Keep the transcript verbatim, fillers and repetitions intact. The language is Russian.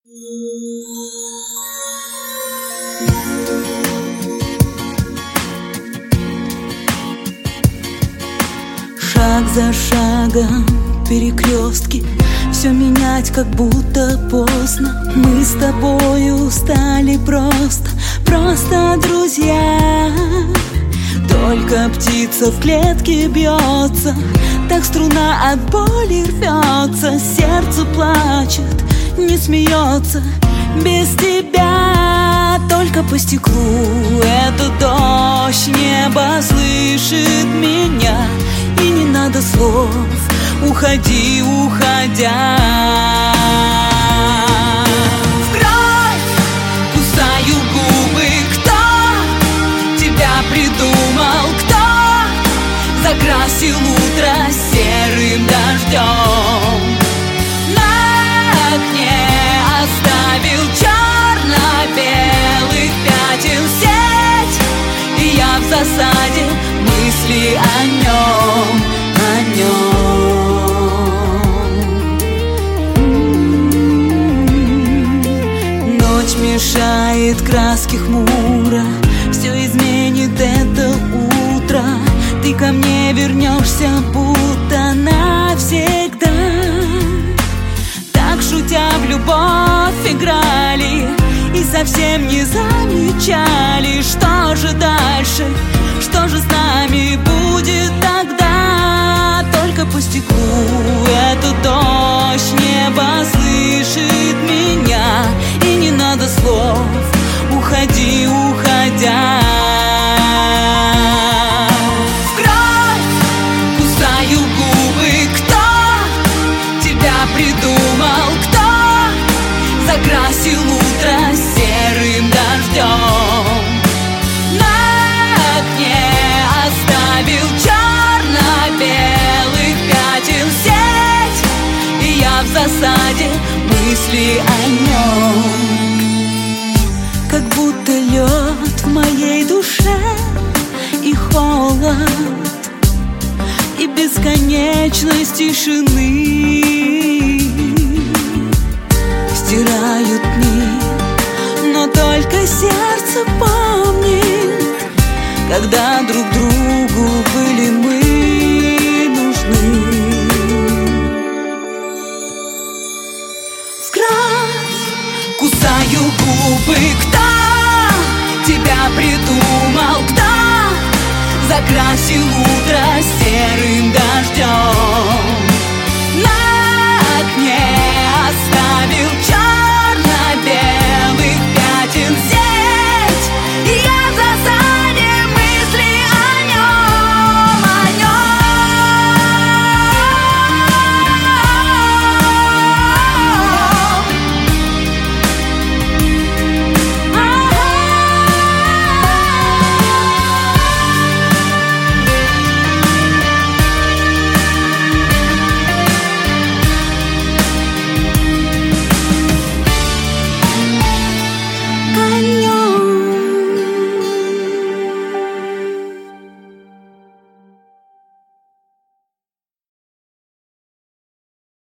Шаг за шагом перекрестки, все менять как будто поздно. Мы с тобою стали просто, просто друзья. Только птица в клетке бьется, так струна от боли рвется. Сердце плачет, не смеется без тебя. Только по стеклу этот дождь, небо слышит меня. И не надо слов, уходи, уходя. В кровь кусаю губы. Кто тебя придумал? Кто закрасил утро серым дождем? На окне оставил черно-белых пятен сеть, и я в засаде, мысли о нем, о нем. Ночь мешает, краски хмуро, все изменит это утро. Ты ко мне вернешься, будто навсегда. Так шутя в любовь играли и совсем не замечали, что же дальше, что же с нами будет тогда. Только по стеклу этот дождь, небо слышит меня. И не надо слов, уходи, уходя. В кровь кусаю губы. Кто тебя придумал? Кто закрасил утро серым дождем? В засаде, мысли о нем. Как будто лед в моей душе, и холод, и бесконечность тишины стирают дни, но только сердце помнит, когда друг другу были мы нужны. Кусаю губы. Кто тебя придумал? Кто закрасил утро серым дождем?